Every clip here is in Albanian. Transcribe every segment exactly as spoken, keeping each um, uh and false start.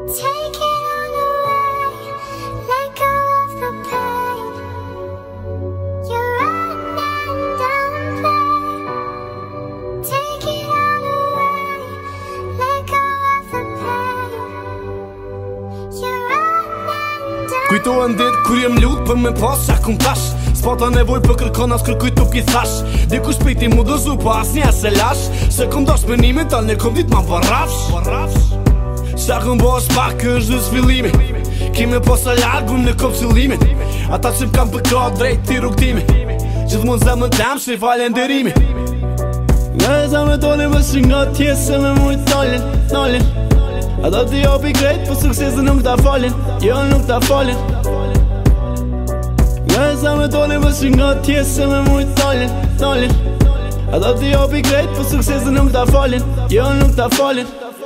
Take it all away, let go of the pain. You run and downplay. Take it all away, let go of the pain. You run and downplay. Kujtohen dit kur jem lut për me pas qa kum tash. S'pata nevoj për kërkon as kërkuj tuk i thash. Dikush piti mu dëzu pa as nje se lash. Se kom dash për nimin tal ne kom dit ma parrafsh. Qa kom bo është pak është dhe s'fillimi. Kime posa largum në kom qëllimin. Ata që m'kam përka drejt ti rrugtimi. Gjithmon zemën tem që i falenderimi. Nga e zemën tollin vëshin nga tjesë me mujt nalin, nalin. Ata t'i jopi krejt për suksesën nuk ta falin. Jo nuk ta falin. Nga e zemën tollin vëshin nga tjesë me mujt nalin, nalin. Ata t'i jopi krejt për suksesën nuk ta falin. Jo nuk ta falin.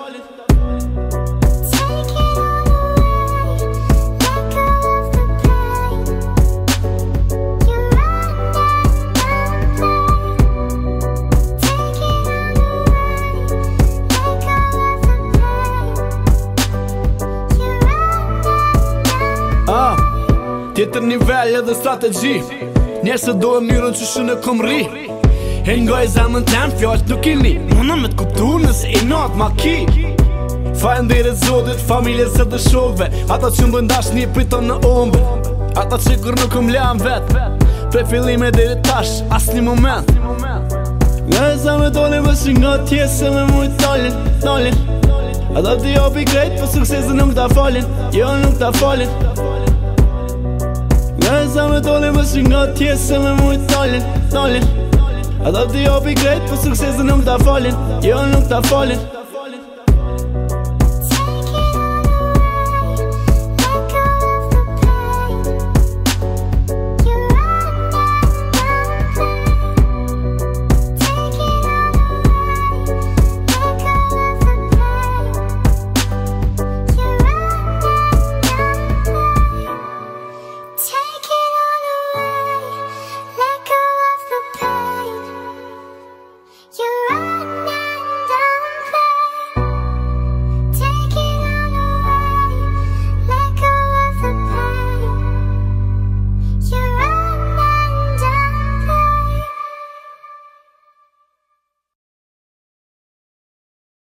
Tjetër nivel edhe strategji. Njerëse do e myrën që shë në kom ri. E nga e zemën tem fjallët nuk i li. Mëna me t'kuptu nëse i natë ma ki. Falenderit Zotit, familjes e dhe shokve. Ata që më bëndash një priton në ombe. Ata që kur nuk më lehan vet. Pre fillime deri tash, as një moment. Nga e zemën tollin vëshin nga tjesë me mujt nalin, nalin. Ata t'i jopi krejt për suksesën nuk ta falin. Jo nuk ta falin. Nga e zemën tollin vëshin nga tjesë me mujt nalin, nalin. Ata t'i jopi krejt për suksesën nuk ta falin. Jo nuk ta falin.